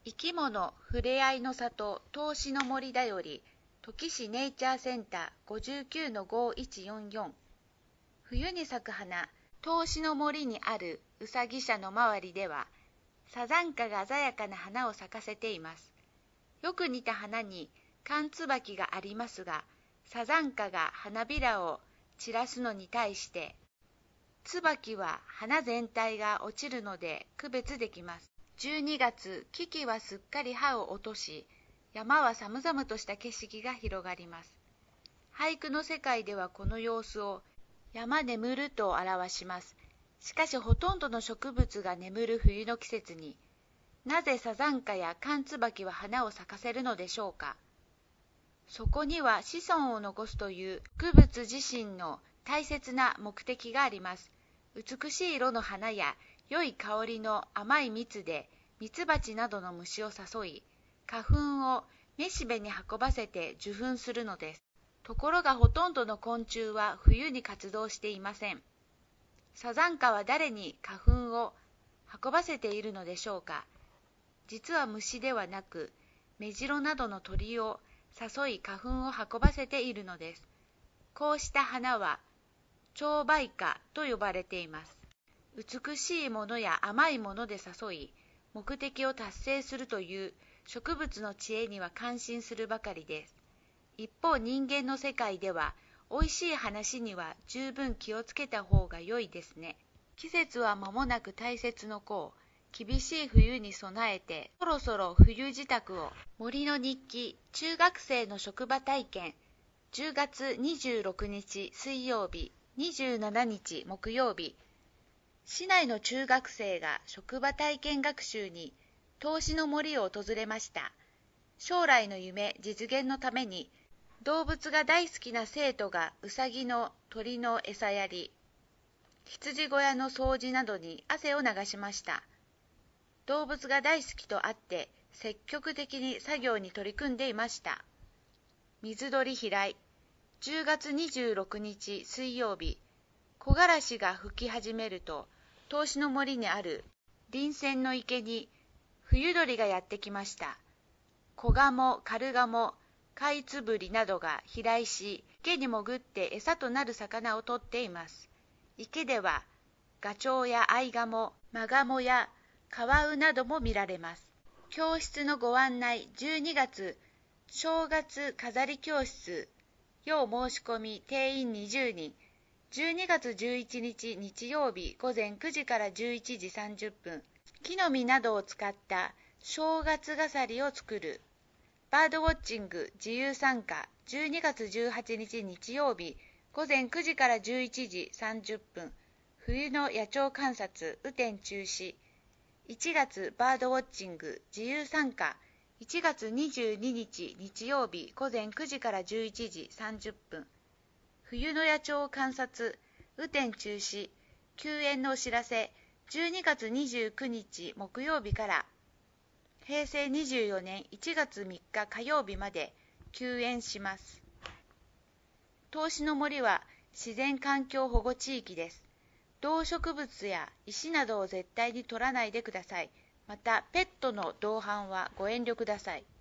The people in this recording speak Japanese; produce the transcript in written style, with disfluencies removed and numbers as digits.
生き物ふれあいの里東市の森だより土岐市ネイチャーセンター 59-5144。 冬に咲く花、東市の森にあるうさぎ舎の周りではサザンカが鮮やかな花を咲かせています。よく似た花に寒椿がありますが、サザンカが花びらを散らすのに対して椿は花全体が落ちるので区別できます。12月、木々はすっかり葉を落とし、山は寒々とした景色が広がります。俳句の世界ではこの様子を山眠ると表します。しかしほとんどの植物が眠る冬の季節に、なぜサザンカや寒椿は花を咲かせるのでしょうか。そこには子孫を残すという植物自身の大切な目的があります。美しい色の花や良い香りの甘い蜜でミツバチなどの虫を誘い、花粉をめしべに運ばせて受粉するのです。ところがほとんどの昆虫は冬に活動していません。サザンカは誰に花粉を運ばせているのでしょうか。実は虫ではなく、メジロなどの鳥を誘い花粉を運ばせているのです。こうした花は蝶梅花と呼ばれています。美しいものや甘いもので誘い、目的を達成するという植物の知恵には感心するばかりです。一方、人間の世界では、おいしい話には十分気をつけた方が良いですね。季節は間もなく大切の候。厳しい冬に備えて、そろそろ冬支度を。森の日記、中学生の職場体験。10月26日水曜日、27日木曜日。市内の中学生が職場体験学習に東市の森を訪れました。将来の夢実現のために、動物が大好きな生徒がうさぎの鳥の餌やり、羊小屋の掃除などに汗を流しました。動物が大好きとあって積極的に作業に取り組んでいました。水鳥飛来、10月26日水曜日、木枯らしが吹き始めると、東市の森にある林泉の池に冬鳥がやってきました。子ガモ、カルガモ、カイツブリなどが飛来し、池に潜って餌となる魚を取っています。池ではガチョウやアイガモ、マガモやカワウなども見られます。教室のご案内、12月正月飾り教室、要申し込み定員20人、12月11日日曜日午前9時から11時30分、木の実などを使った正月飾りを作る。バードウォッチング自由参加、12月18日日曜日午前9時から11時30分、冬の野鳥観察、雨天中止。1月バードウォッチング自由参加、1月22日日曜日午前9時から11時30分、冬の野鳥観察、雨天中止。休園のお知らせ、12月29日木曜日から平成24年1月3日火曜日まで休園します。東市の森は自然環境保護地域です。動植物や石などを絶対に取らないでください。また、ペットの同伴はご遠慮ください。